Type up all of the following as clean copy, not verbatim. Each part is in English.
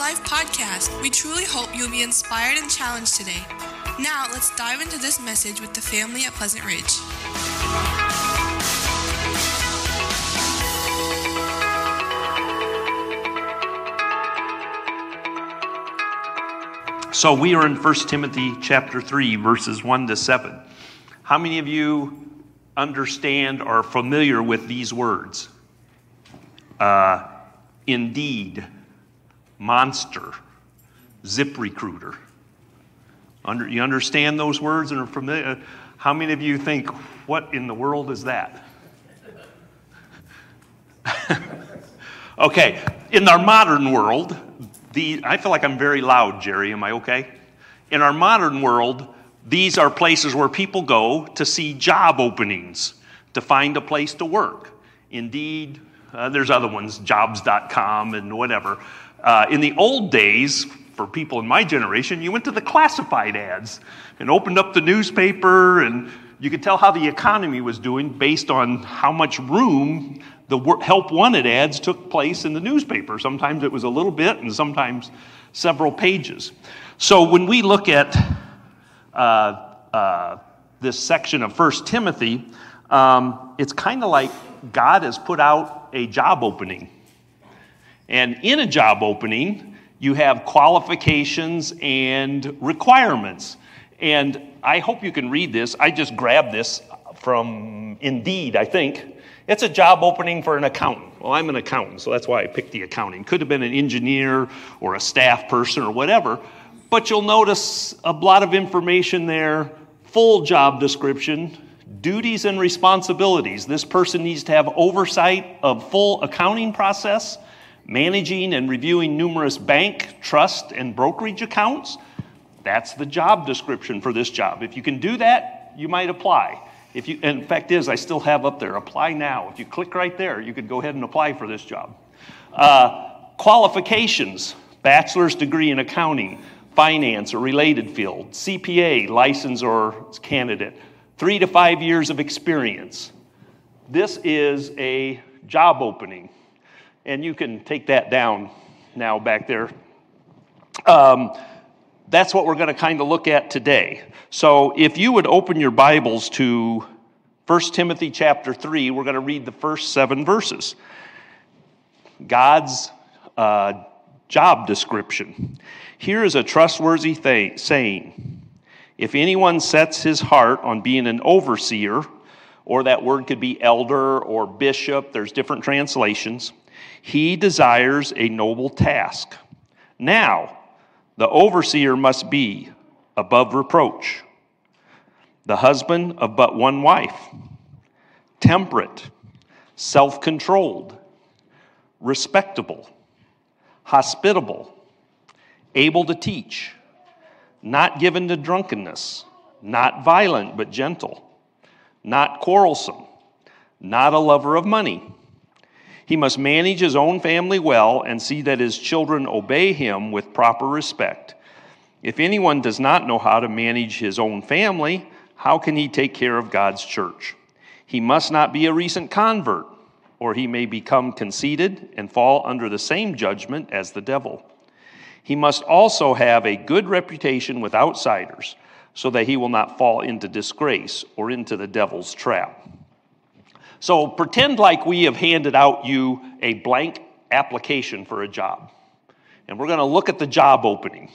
Life podcast. We truly hope you'll be inspired and challenged today. Now, let's dive into this message with the family at Pleasant Ridge. So we are in 1 Timothy chapter 3, verses 1 to 7. How many of you understand or are familiar with these words? Indeed, monster, ZipRecruiter. You understand those words and are familiar? How many of you think, what in the world is that? Okay, in our modern world, I feel like I'm very loud, Jerry. Am I okay? In our modern world, these are places where people go to see job openings, to find a place to work. Indeed, there's other ones, jobs.com and whatever. In the old days, for people in my generation, you went to the classified ads and opened up the newspaper, and you could tell how the economy was doing based on how much room the help wanted ads took place in the newspaper. Sometimes it was a little bit and sometimes several pages. So when we look at this section of 1 Timothy, it's kind of like God has put out a job opening. And in a job opening, you have qualifications and requirements. And I hope you can read this. I just grabbed this from Indeed, I think. It's a job opening for an accountant. Well, I'm an accountant, so that's why I picked the accounting. Could have been an engineer or a staff person or whatever. But you'll notice a lot of information there, full job description, duties and responsibilities. This person needs to have oversight of full accounting process, managing and reviewing numerous bank, trust, and brokerage accounts. That's the job description for this job. If you can do that, you might apply. And the fact is, I still have up there, apply now. If you click right there, you could go ahead and apply for this job. Qualifications, bachelor's degree in accounting, finance or related field, CPA, license or candidate, 3 to 5 years of experience. This is a job opening. And you can take that down now back there. That's what we're going to kind of look at today. So if you would open your Bibles to 1 Timothy chapter 3, we're going to read the first 7 verses. God's job description. Here is a trustworthy saying. If anyone sets his heart on being an overseer, or that word could be elder or bishop, there's different translations, he desires a noble task. Now, the overseer must be above reproach, the husband of but one wife, temperate, self-controlled, respectable, hospitable, able to teach, not given to drunkenness, not violent but gentle, not quarrelsome, not a lover of money. He must manage his own family well and see that his children obey him with proper respect. If anyone does not know how to manage his own family, how can he take care of God's church? He must not be a recent convert, or he may become conceited and fall under the same judgment as the devil. He must also have a good reputation with outsiders, so that he will not fall into disgrace or into the devil's trap. So pretend like we have handed out you a blank application for a job. And we're going to look at the job opening.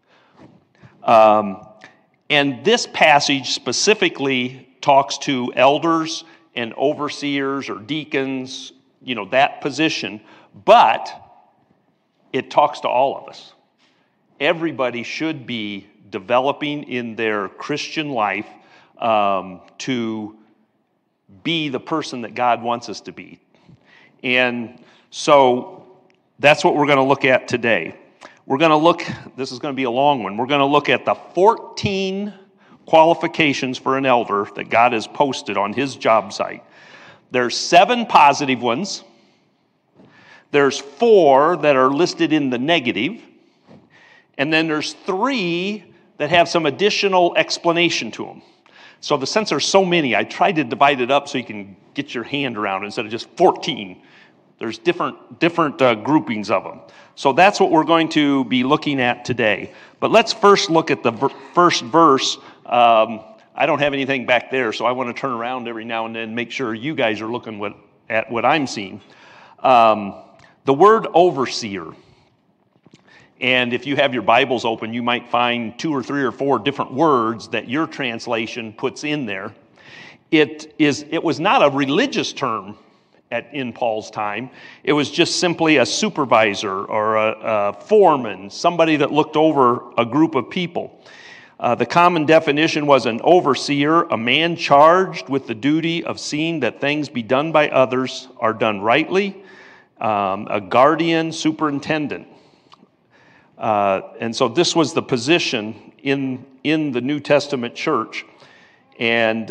And this passage specifically talks to elders and overseers or deacons, that position. But it talks to all of us. Everybody should be developing in their Christian life to be the person that God wants us to be. And so that's what we're going to look at today. This is going to be a long one. We're going to look at the 14 qualifications for an elder that God has posted on his job site. There's 7 positive ones. There's 4 that are listed in the negative. And then there's 3 that have some additional explanation to them. So since there's so many, I tried to divide it up so you can get your hand around it instead of just 14. There's different groupings of them. So that's what we're going to be looking at today. But let's first look at the first verse. I don't have anything back there, so I want to turn around every now and then and make sure you guys are looking at what I'm seeing. The word overseer. And if you have your Bibles open, you might find 2 or 3 or 4 different words that your translation puts in there. It was not a religious term in Paul's time. It was just simply a supervisor or a foreman, somebody that looked over a group of people. The common definition was an overseer, a man charged with the duty of seeing that things be done by others are done rightly, a guardian, superintendent. And so this was the position in the New Testament church. And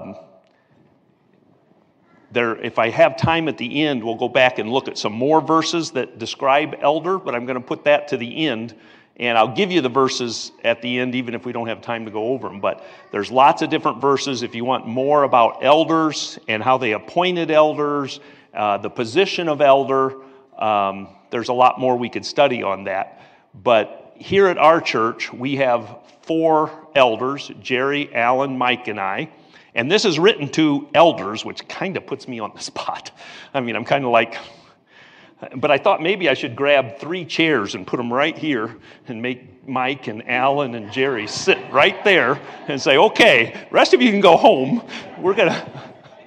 if I have time at the end, we'll go back and look at some more verses that describe elder, but I'm going to put that to the end. And I'll give you the verses at the end, even if we don't have time to go over them. But there's lots of different verses. If you want more about elders and how they appointed elders, the position of elder, there's a lot more we could study on that. But here at our church, we have 4 elders, Jerry, Alan, Mike, and I. And this is written to elders, which kind of puts me on the spot. I mean, I'm kind of like... But I thought maybe I should grab 3 chairs and put them right here and make Mike and Alan and Jerry sit right there and say, okay, rest of you can go home. We're going to...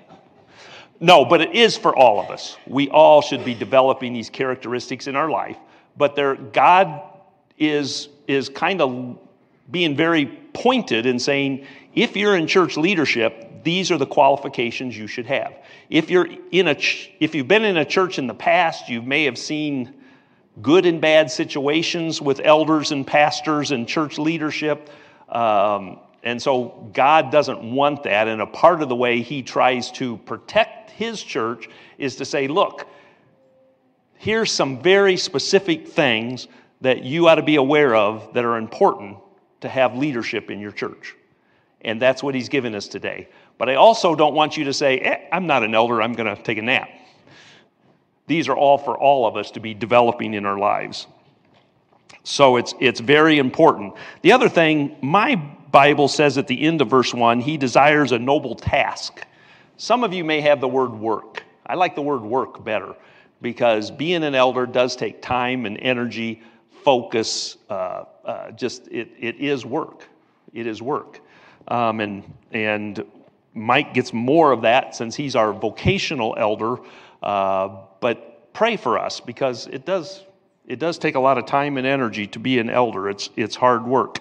No, but it is for all of us. We all should be developing these characteristics in our life. But God is kind of being very pointed in saying, if you're in church leadership, these are the qualifications you should have. If you've been in a church in the past, you may have seen good and bad situations with elders and pastors and church leadership. And so God doesn't want that. And a part of the way he tries to protect his church is to say, look, here's some very specific things that you ought to be aware of that are important to have leadership in your church. And that's what he's given us today. But I also don't want you to say, I'm not an elder, I'm going to take a nap. These are all for all of us to be developing in our lives. So it's very important. The other thing, my Bible says at the end of verse 1, he desires a noble task. Some of you may have the word work. I like the word work better because being an elder does take time and energy, focus. It is work. It is work. And Mike gets more of that since he's our vocational elder. But pray for us because it does take a lot of time and energy to be an elder. It's hard work.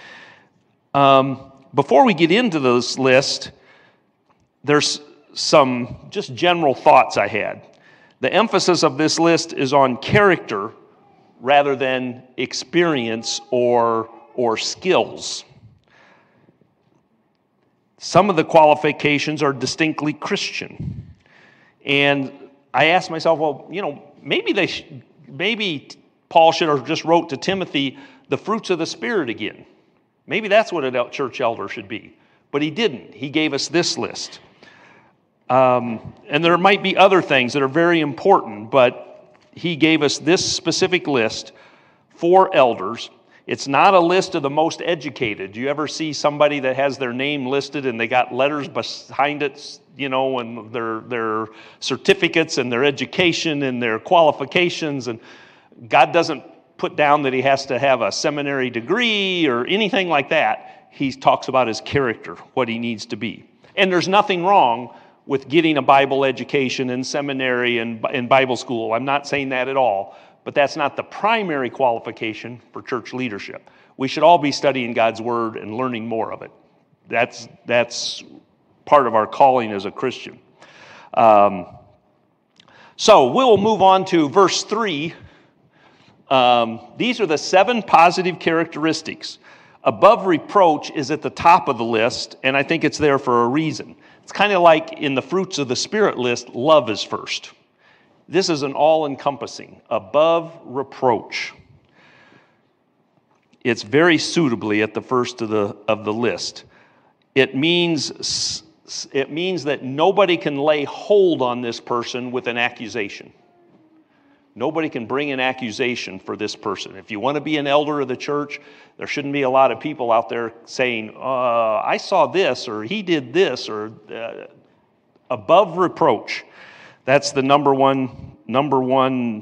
Before we get into this list, there's some just general thoughts I had. The emphasis of this list is on character rather than experience or skills. Some of the qualifications are distinctly Christian. And I asked myself, well, maybe Paul should have just wrote to Timothy the fruits of the Spirit again. Maybe that's what a church elder should be. But he didn't. He gave us this list. And there might be other things that are very important, but he gave us this specific list for elders. It's not a list of the most educated. Do you ever see somebody that has their name listed and they got letters behind it, and their certificates and their education and their qualifications? And God doesn't put down that he has to have a seminary degree or anything like that. He talks about his character, what he needs to be. And there's nothing wrong with getting a Bible education and seminary and Bible school. I'm not saying that at all. But that's not the primary qualification for church leadership. We should all be studying God's Word and learning more of it. That's part of our calling as a Christian. So we'll move on to verse 3. These are the 7 positive characteristics. Above reproach is at the top of the list, and I think it's there for a reason. It's kind of like in the fruits of the Spirit list, love is first. This is an all-encompassing, above reproach. It's very suitably at the first of the list. It means that nobody can lay hold on this person with an accusation. Nobody can bring an accusation for this person. If you want to be an elder of the church, there shouldn't be a lot of people out there saying, I saw this, or he did this, or above reproach. That's the number one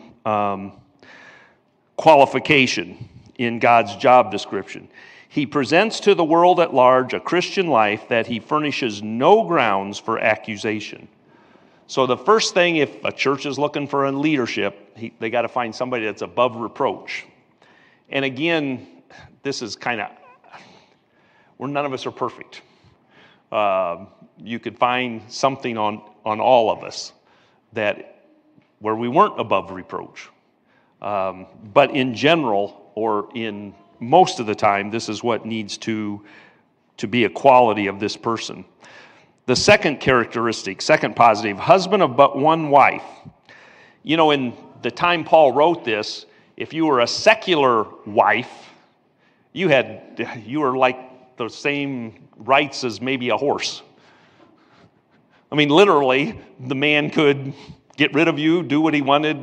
qualification in God's job description. He presents to the world at large a Christian life that he furnishes no grounds for accusation. So the first thing, if a church is looking for a leadership, they got to find somebody that's above reproach. And again, this is kind of, none of us are perfect. You could find something on all of us where we weren't above reproach. But in general, or in most of the time, this is what needs to be a quality of this person. The second characteristic, second positive, husband of but one wife. You know, in the time Paul wrote this, if you were a secular wife, you were like the same rights as maybe a horse. I mean, literally, the man could get rid of you, do what he wanted,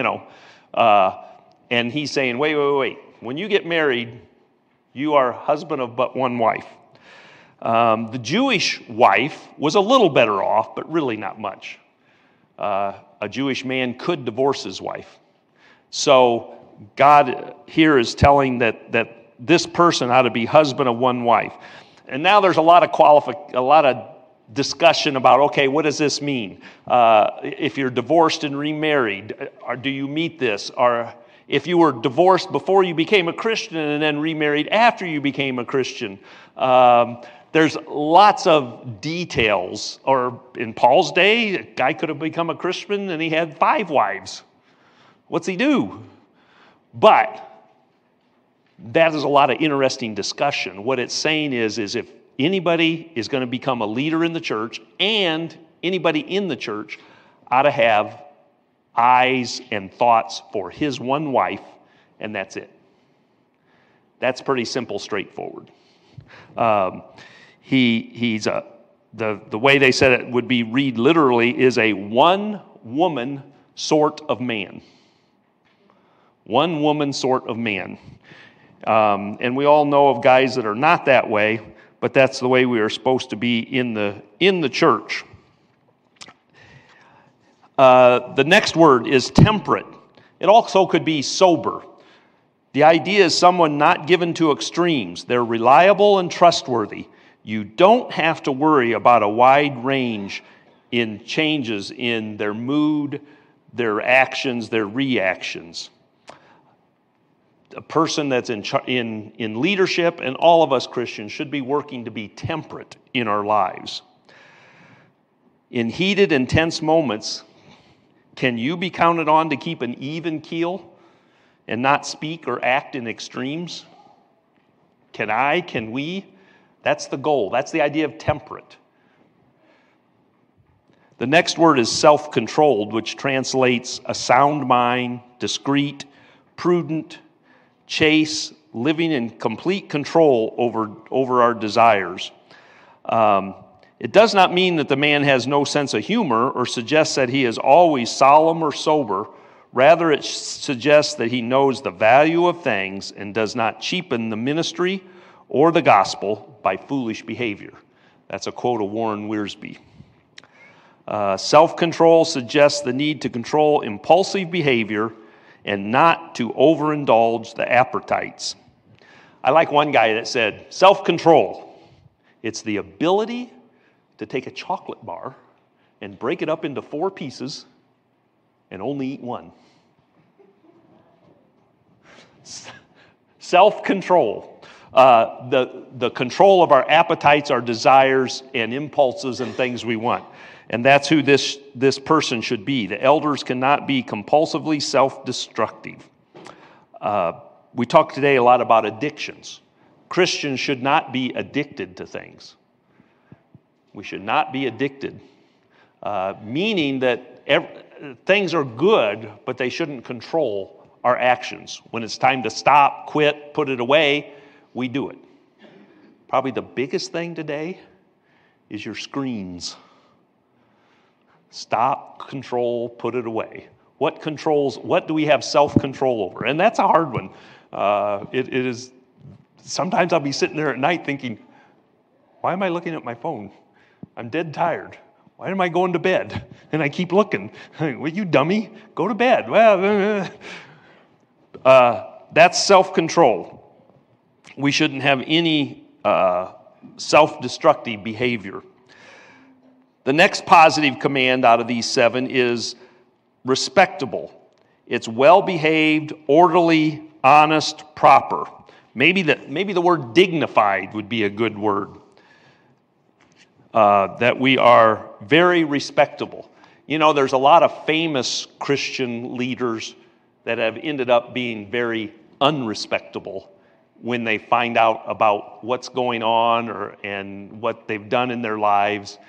and he's saying, wait. When you get married, you are husband of but one wife. The Jewish wife was a little better off, but really not much. A Jewish man could divorce his wife. So God here is telling that this person ought to be husband of one wife. And now there's a lot of discussion about, okay, what does this mean? If you're divorced and remarried, or do you meet this? Or if you were divorced before you became a Christian and then remarried after you became a Christian, there's lots of details. Or in Paul's day, a guy could have become a Christian and he had 5 wives. What's he do? But that is a lot of interesting discussion. What it's saying is if anybody is going to become a leader in the church, and anybody in the church ought to have eyes and thoughts for his one wife, and that's it. That's pretty simple, straightforward. He's the way they said it would be read literally is a one-woman sort of man. One woman sort of man. And we all know of guys that are not that way, but that's the way we are supposed to be in the church. The next word is temperate. It also could be sober. The idea is someone not given to extremes. They're reliable and trustworthy. You don't have to worry about a wide range in changes in their mood, their actions, their reactions. A person that's in leadership, and all of us Christians should be working to be temperate in our lives. In heated, intense moments, can you be counted on to keep an even keel and not speak or act in extremes? Can we? That's the goal. That's the idea of temperate. The next word is self-controlled, which translates a sound mind, discreet, prudent, chaste, living in complete control over our desires. It does not mean that the man has no sense of humor or suggests that he is always solemn or sober. Rather, it suggests that he knows the value of things and does not cheapen the ministry or the gospel by foolish behavior. That's a quote of Warren Wiersbe. Self-control suggests the need to control impulsive behavior and not to overindulge the appetites. I like one guy that said, self-control, it's the ability to take a chocolate bar and break it up into 4 pieces and only eat one. Self-control. The control of our appetites, our desires, and impulses and things we want. And that's who this person should be. The elders cannot be compulsively self-destructive. We talked today a lot about addictions. Christians should not be addicted to things. We should not be addicted, meaning that things are good, but they shouldn't control our actions. When it's time to stop, quit, put it away, we do it. Probably the biggest thing today is your screens. Stop, control, put it away. What do we have self-control over? And that's a hard one. It is, sometimes I'll be sitting there at night thinking, why am I looking at my phone? I'm dead tired. Why am I going to bed? And I keep looking. Well, you dummy, go to bed. Well, that's self-control. We shouldn't have any self-destructive behavior. The next positive command out of these 7 is respectable. It's well-behaved, orderly, honest, proper. Maybe the word dignified would be a good word. That we are very respectable. You know, there's a lot of famous Christian leaders that have ended up being very unrespectable when they find out about what's going on and what they've done in their lives.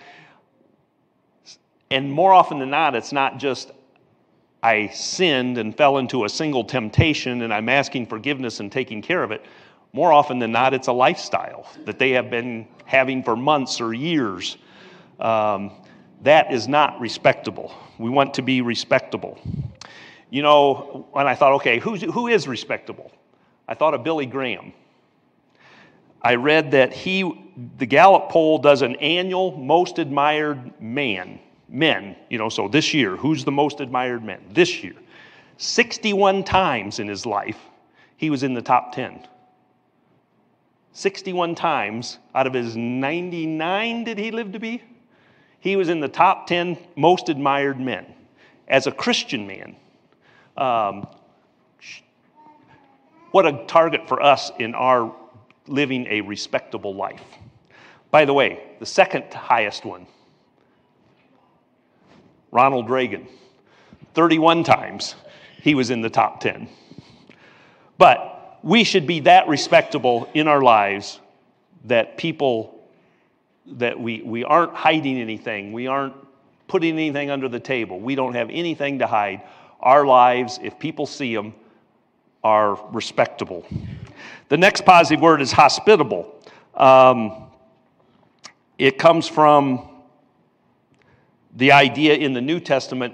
And more often than not, it's not just I sinned and fell into a single temptation and I'm asking forgiveness and taking care of it. More often than not, it's a lifestyle that they have been having for months or years. That is not respectable. We want to be respectable. You know, when I thought, okay, who is respectable? I thought of Billy Graham. I read that the Gallup poll does an annual most admired men, so this year, who's the most admired men? This year, 61 times in his life, he was in the top 10. 61 times out of his 99 did he live to be? He was in the top 10 most admired men. As a Christian man, what a target for us in our living a respectable life. By the way, the second highest one, Ronald Reagan. 31 times he was in the top 10. But we should be that respectable in our lives that we aren't hiding anything. We aren't putting anything under the table. We don't have anything to hide. Our lives, if people see them, are respectable. The next positive word is hospitable. It comes from the idea in the New Testament.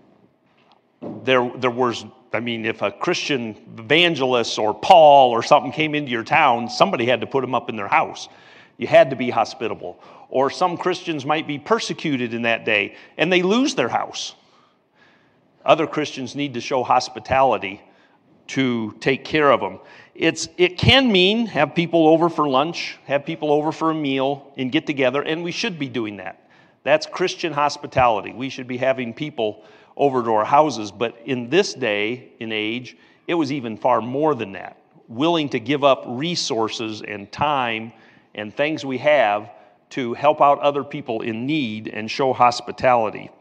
If a Christian evangelist or Paul or something came into your town, somebody had to put them up in their house. You had to be hospitable. Or some Christians might be persecuted in that day, and they lose their house. Other Christians need to show hospitality to take care of them. It can mean have people over for lunch, have people over for a meal, and get together, and we should be doing that. That's Christian hospitality. We should be having people over to our houses, but in this day and age, it was even far more than that. Willing to give up resources and time and things we have to help out other people in need and show hospitality.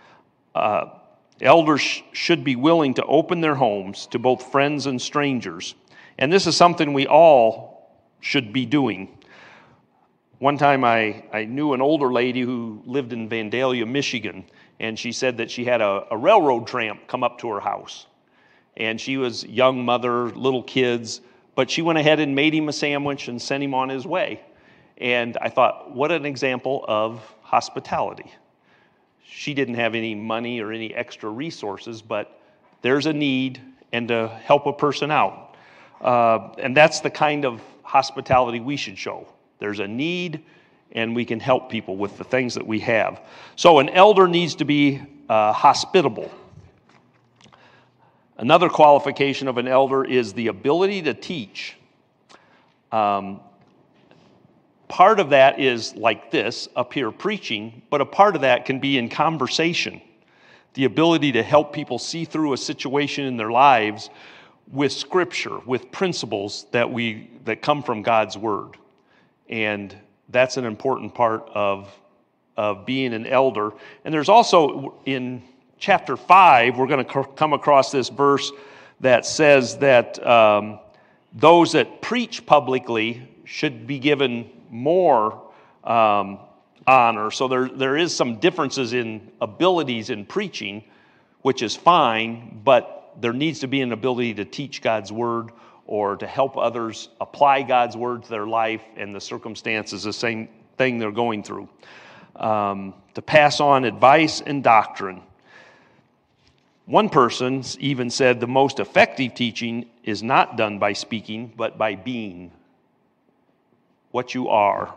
Elders should be willing to open their homes to both friends and strangers. And this is something we all should be doing. One time I knew an older lady who lived in Vandalia, Michigan, and she said that she had a railroad tramp come up to her house. And she was a young mother, little kids, but she went ahead and made him a sandwich and sent him on his way. And I thought, what an example of hospitality. She didn't have any money or any extra resources, but there's a need and to help a person out. And that's the kind of hospitality we should show. There's a need, and we can help people with the things that we have. So an elder needs to be hospitable. Another qualification of an elder is the ability to teach. Part of that is like this, up here preaching, but a part of that can be in conversation. The ability to help people see through a situation in their lives with Scripture, with principles that come from God's Word. And that's an important part of being an elder. And there's also, in chapter 5, we're going to come across this verse that says that those that preach publicly should be given more honor. So there is some differences in abilities in preaching, which is fine, but there needs to be an ability to teach God's Word or to help others apply God's Word to their life and the circumstances, the same thing they're going through. To pass on advice and doctrine. One person even said the most effective teaching is not done by speaking, but by being what you are.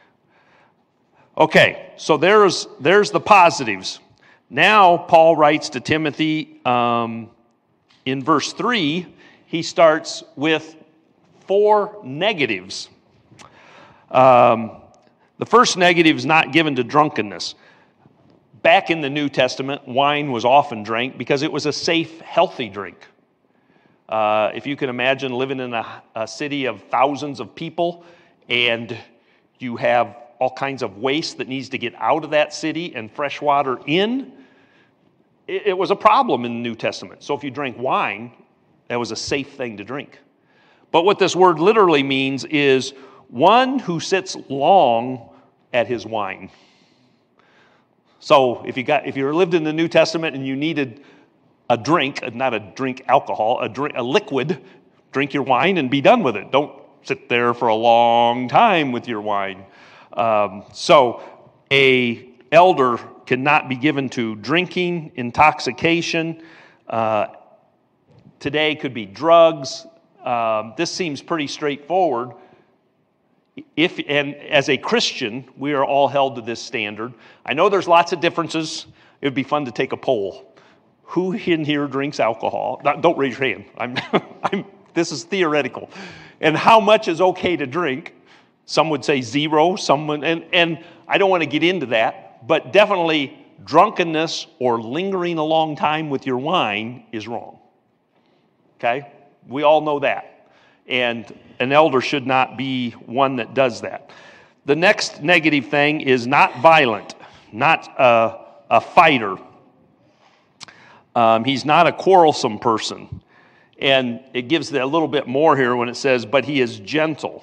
Okay, so there's the positives. Now Paul writes to Timothy in verse 3, he starts with 4 negatives. The first negative is not given to drunkenness. Back in the New Testament, wine was often drank because it was a safe, healthy drink. If you can imagine living in a city of thousands of people and you have all kinds of waste that needs to get out of that city and fresh water in, it was a problem in the New Testament. So if you drank wine, that was a safe thing to drink. But what this word literally means is one who sits long at his wine. So if you lived in the New Testament and you needed a drink, not a drink alcohol, a liquid, drink your wine and be done with it. Don't sit there for a long time with your wine. So a elder cannot be given to drinking, intoxication. Today could be drugs. This seems pretty straightforward. And as a Christian, we are all held to this standard. I know there's lots of differences. It would be fun to take a poll. Who in here drinks alcohol? Don't raise your hand. This is theoretical. And how much is okay to drink? Some would say 0. And I don't want to get into that. But definitely drunkenness or lingering a long time with your wine is wrong. Okay? We all know that. And an elder should not be one that does that. The next negative thing is not violent, not a fighter. He's not a quarrelsome person. And it gives a little bit more here when it says, but he is gentle.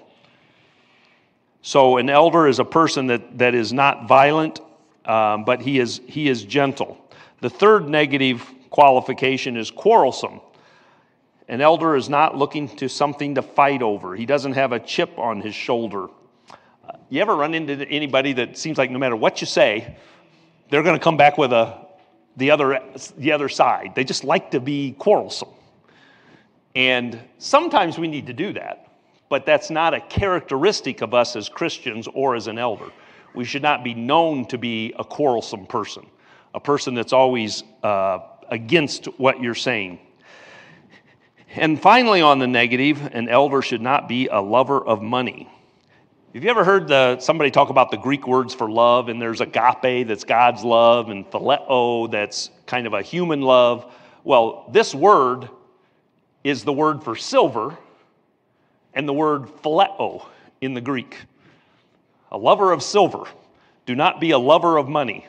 So an elder is a person that is not violent, but he is gentle. The third negative qualification is quarrelsome. An elder is not looking to something to fight over. He doesn't have a chip on his shoulder. You ever run into anybody that seems like no matter what you say, they're going to come back with the other side? They just like to be quarrelsome. And sometimes we need to do that, but that's not a characteristic of us as Christians or as an elder. We should not be known to be a quarrelsome person, a person that's always against what you're saying. And finally, on the negative, an elder should not be a lover of money. Have you ever heard somebody talk about the Greek words for love? And there's agape, that's God's love, and phileo, that's kind of a human love. Well, this word is the word for silver and the word phileo in the Greek. A lover of silver. Do not be a lover of money.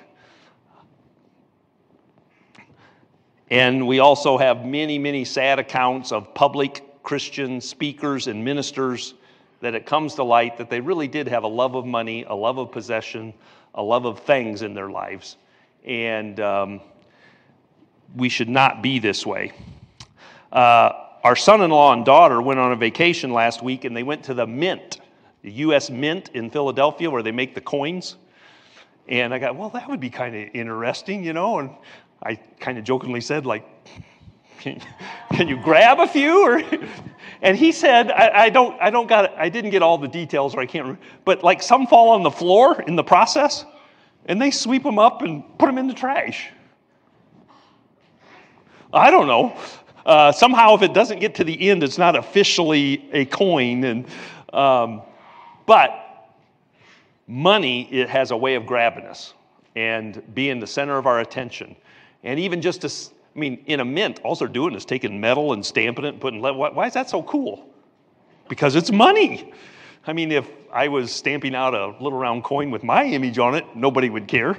And we also have many, many sad accounts of public Christian speakers and ministers that it comes to light that they really did have a love of money, a love of possession, a love of things in their lives. And we should not be this way. Our son-in-law and daughter went on a vacation last week, and they went to the Mint, the U.S. Mint in Philadelphia, where they make the coins. And I got, well, that would be kind of interesting, and I kind of jokingly said, like, can you grab a few? And he said, I didn't get all the details, or I can't remember, but like some fall on the floor in the process, and they sweep them up and put them in the trash. I don't know. Somehow, if it doesn't get to the end, it's not officially a coin. But money, it has a way of grabbing us and being the center of our attention. And even just in a mint, all they're doing is taking metal and stamping it and putting lead. Why is that so cool? Because it's money. I mean, if I was stamping out a little round coin with my image on it, nobody would care.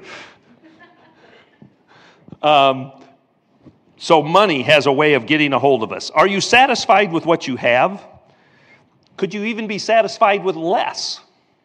So money has a way of getting a hold of us. Are you satisfied with what you have? Could you even be satisfied with less?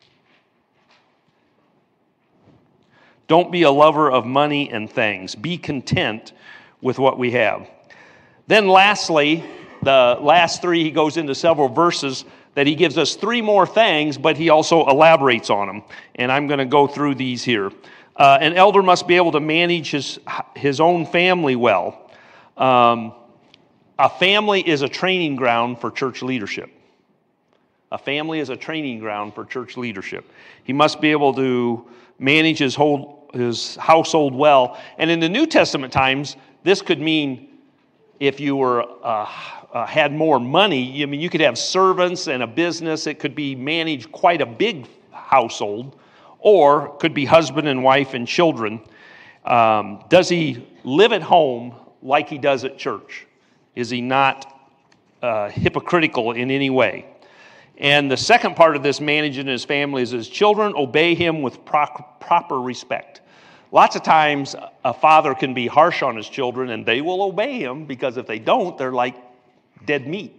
Don't be a lover of money and things. Be content with what we have. Then lastly, the last 3, he goes into several verses that he gives us 3 more things, but he also elaborates on them. And I'm going to go through these here. An elder must be able to manage his own family well. A family is a training ground for church leadership. A family is a training ground for church leadership. He must be able to manage his household well. And in the New Testament times, this could mean if you were had more money. I mean, you could have servants and a business. It could be managed quite a big household, or could be husband and wife and children. Does he live at home like he does at church? Is he not hypocritical in any way? And the second part of this, managing his family, is his children obey him with proper respect. Lots of times a father can be harsh on his children and they will obey him, because if they don't, they're like dead meat.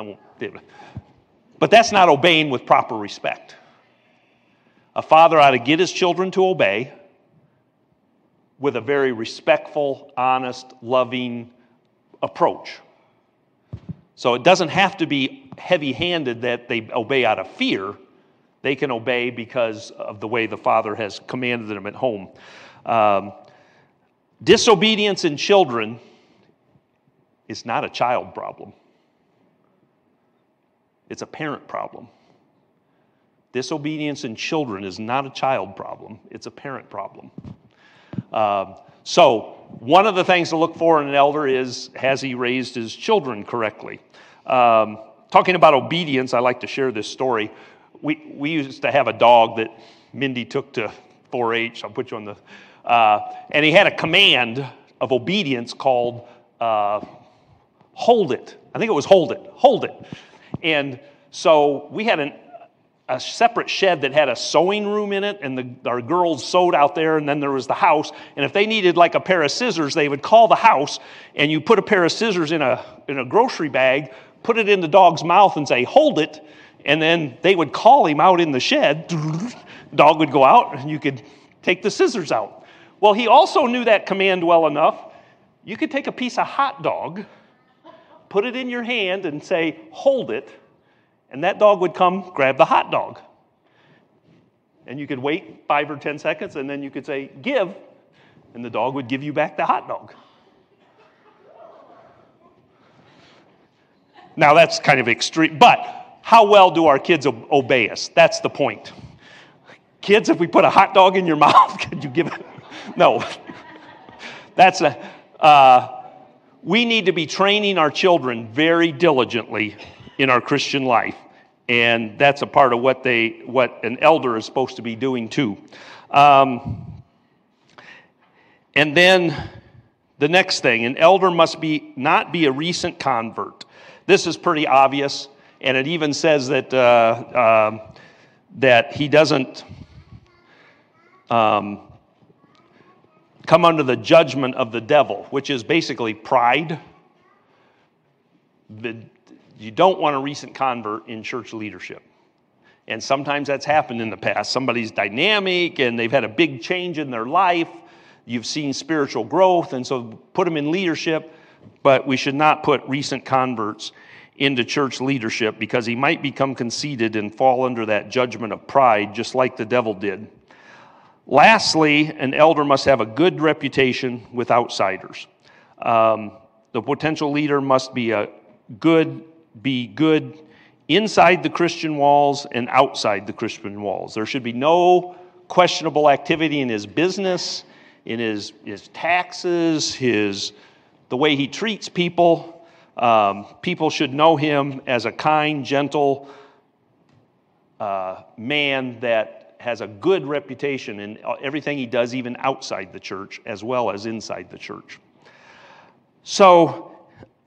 But that's not obeying with proper respect. A father ought to get his children to obey with a very respectful, honest, loving approach. So it doesn't have to be heavy-handed that they obey out of fear. They can obey because of the way the Father has commanded them at home. Disobedience in children is not a child problem. It's a parent problem. Disobedience in children is not a child problem. It's a parent problem. So one of the things to look for in an elder is, has he raised his children correctly? Talking about obedience, I like to share this story. We used to have a dog that Mindy took to 4-H. I'll put you on the... and he had a command of obedience called hold it. I think it was hold it. And so we had a separate shed that had a sewing room in it, and our girls sewed out there, and then there was the house. And if they needed like a pair of scissors, they would call the house, and you put a pair of scissors in a grocery bag, put it in the dog's mouth and say, hold it, and then they would call him out in the shed. Dog would go out, and you could take the scissors out. Well, he also knew that command well enough. You could take a piece of hot dog, put it in your hand, and say, hold it, and that dog would come grab the hot dog. And you could wait 5 or 10 seconds, and then you could say, give, and the dog would give you back the hot dog. Now, that's kind of extreme, but how well do our kids obey us? That's the point. Kids, if we put a hot dog in your mouth, could you give it? No. We need to be training our children very diligently in our Christian life. And that's a part of what an elder is supposed to be doing too. And then the next thing, an elder must not be a recent convert. This is pretty obvious, and it even says that that he doesn't come under the judgment of the devil, which is basically pride. You don't want a recent convert in church leadership. And sometimes that's happened in the past. Somebody's dynamic and they've had a big change in their life. You've seen spiritual growth, and so put them in leadership. But we should not put recent converts into church leadership, because he might become conceited and fall under that judgment of pride, just like the devil did. Lastly, an elder must have a good reputation with outsiders. The potential leader must be good inside the Christian walls and outside the Christian walls. There should be no questionable activity in his business, in his taxes, the way he treats people. People should know him as a kind, gentle man that has a good reputation in everything he does, even outside the church as well as inside the church. So,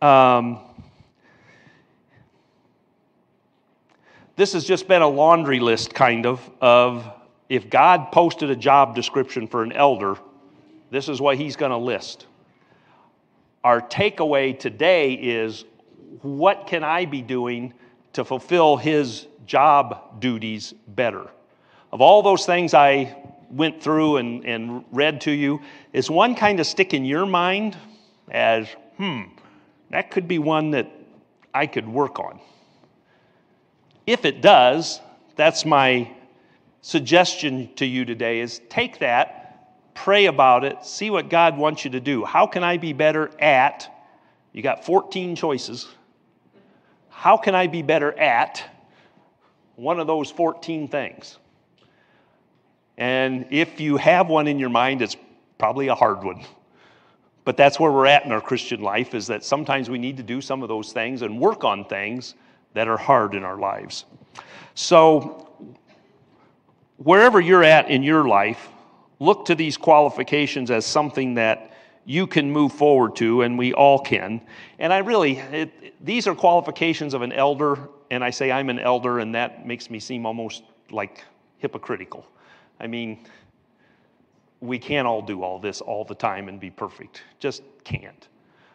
this has just been a laundry list, kind of if God posted a job description for an elder, this is what he's going to list. Our takeaway today is, what can I be doing to fulfill his job duties better? Of all those things I went through and read to you, is one kind of stick in your mind as, that could be one that I could work on? If it does, that's my suggestion to you today, is take that, pray about it, see what God wants you to do. How can I be better at You got 14 choices. How can I be better at one of those 14 things? And if you have one in your mind, it's probably a hard one. But that's where we're at in our Christian life, is that sometimes we need to do some of those things and work on things that are hard in our lives. So wherever you're at in your life, look to these qualifications as something that you can move forward to, and we all can. And these are qualifications of an elder, and I say I'm an elder, and that makes me seem almost like hypocritical. I mean, we can't all do all this all the time and be perfect. Just can't.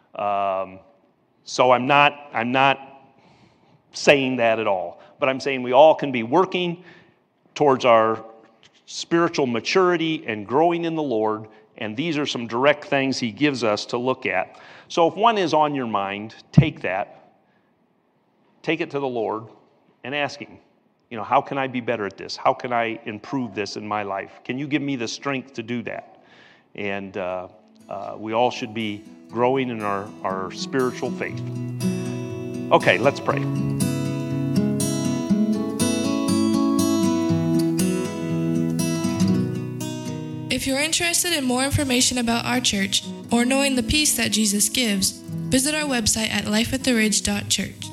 So I'm not saying that at all. But I'm saying we all can be working towards our spiritual maturity and growing in the Lord. And these are some direct things he gives us to look at. So if one is on your mind, take that. Take it to the Lord and ask him, how can I be better at this? How can I improve this in my life? Can you give me the strength to do that? And we all should be growing in our spiritual faith. Okay, let's pray. If you're interested in more information about our church or knowing the peace that Jesus gives, visit our website at lifeattheridge.church.